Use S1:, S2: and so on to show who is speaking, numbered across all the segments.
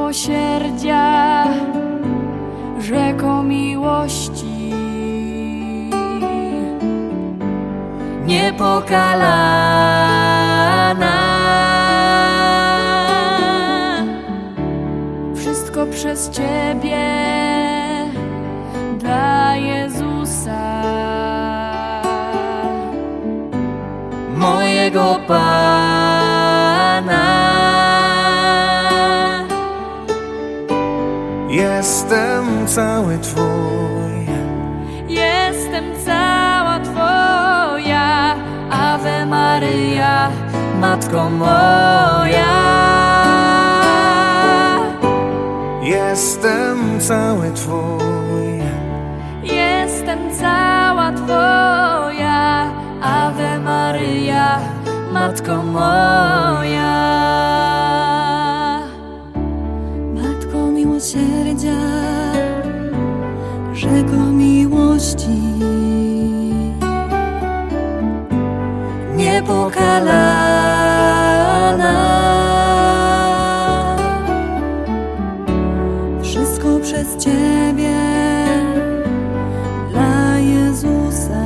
S1: miłosierdzia, rzeką miłości, niepokalana. Wszystko przez Ciebie, dla Jezusa, mojego Pana.
S2: Jestem cały Twój,
S1: jestem cała Twoja, Ave Maryja, Matko moja.
S2: jestem cały Twój,
S1: Jestem cała Twoja, Ave Maryja, Matko moja. Matko miłosierdzia, rzeko miłości, niepokalana. Wszystko przez Ciebie, dla Jezusa,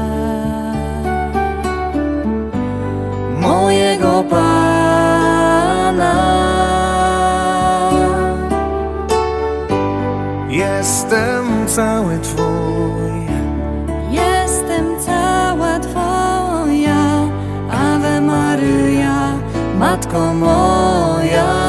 S1: mojego Pana.
S2: jestem cały Twój,
S1: Jestem cała Twoja, Ave Maryja, Matko moja.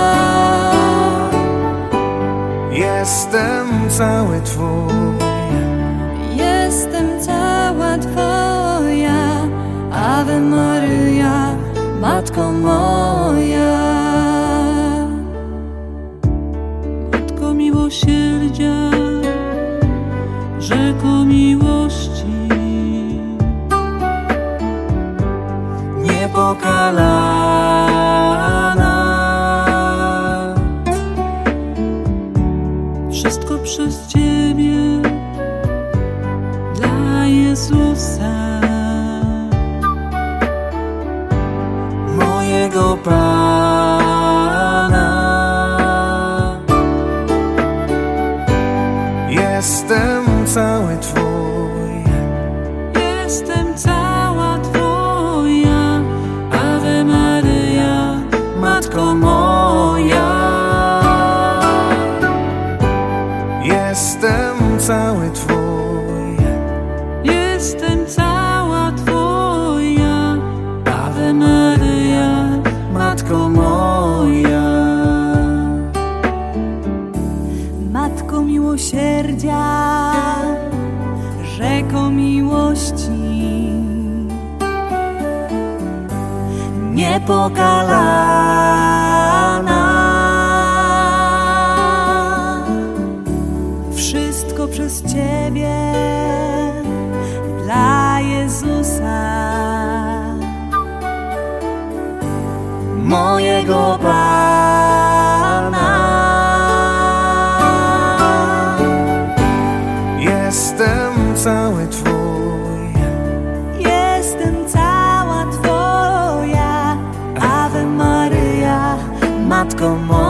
S2: jestem cały Twój,
S1: Jestem cała Twoja, Ave Maryja, Matko moja. Matko miłosierdzia, rzeko miłości,
S2: niepokalana.
S1: wszystko przez Ciebie, dla Jezusa,
S2: mojego Pana. Jestem cały Twój,
S1: jestem cała Twoja, Ave Maryja, Matko moja.
S2: jestem cały Twój,
S1: Jestem cała Twoja, Ave Maryja, Matko moja. Matko miłosierdzia, rzeko miłości, niepokalana. Wszystko przez Ciebie, dla Jezusa,
S2: mojego Pana. Jestem cały Twój,
S1: jestem cała Twoja, Ave Maryja, Matko moja.